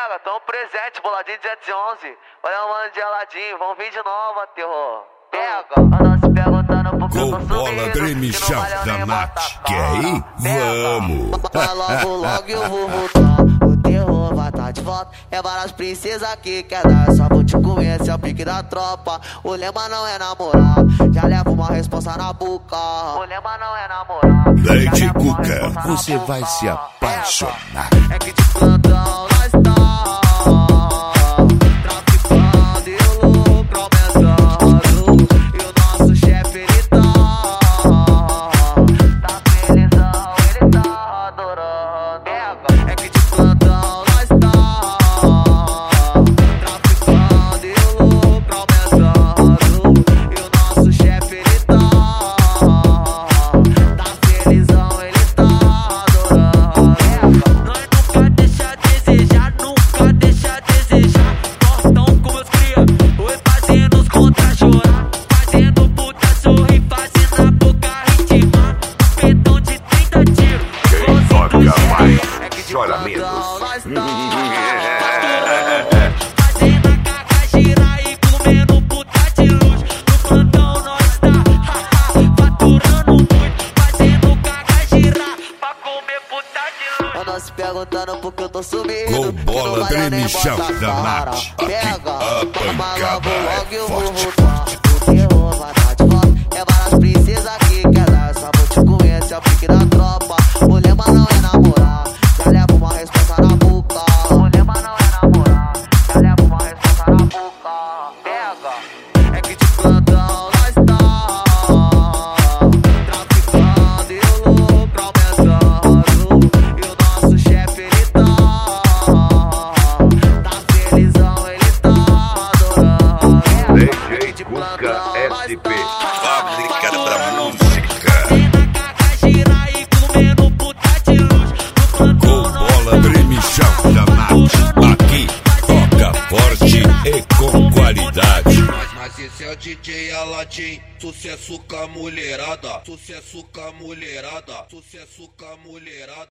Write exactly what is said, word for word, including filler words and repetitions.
Pega, tão presente, boladinho duzentos e onze. Olha o mano geladinho, vão vir de novo, terror. Pega, anda se perguntando por que eu tô subindo. Bola Dremichão da Nath, quer ir? Vamos! Mas logo, logo eu vou voltar. O terror vai tá de volta. É várias princesas que quer dar. Só vou te comer, esse é o pique da tropa. O lema não é namorar, já levo uma responsa na boca. O lema não é namorar. Lady Cuca, você vai se apaixonar. É que de plantão nós tá traficando e o lucro aumentando. E o nosso chefe ele tá Tá felizão, ele tá adorando. É que de plantão nós tá traficando e o lucro aumentando. E o nosso chefe ele tá Tá felizão, ele tá adorando. Nós nunca deixa a desejar, nunca deixa a desejar. Gostão com meus cria, oi fazendo os contra chorar. Fazendo puta sorrir, fazendo a boca ritmar. Pedão de trinta tiros, Quem toca mais, chora menos. Fazendo a caca girar e comendo puta de luxo. No plantão nós tá, faturando muito. Fazendo caca girar pra comer puta de luxo. Eu não se perguntando por que eu tô subindo. Com Bola Dremichão da Nath, aqui Pega, a pancada logo é eu vou forte. voltar. O terror vai tá de volta. É várias princesas que quer dar. Só vou te comer, esse é o pique da tropa. O lema não é namorar, já levo uma responsa na boca. O lema não é namorar, já levo uma responsa na boca. Pega, é que de plantão nós tá traficando e o lucro aumentando. E o nosso chefe ele tá Tá felizão, ele tá adorando. Lady Cuca S P, fábrica da música. Com Bola Dremichão da Nath, aqui toca forte e com qualidade. Mas, mas esse é o D J Aladim, sucesso com a mulherada, sucesso com a mulherada, sucesso com a mulherada.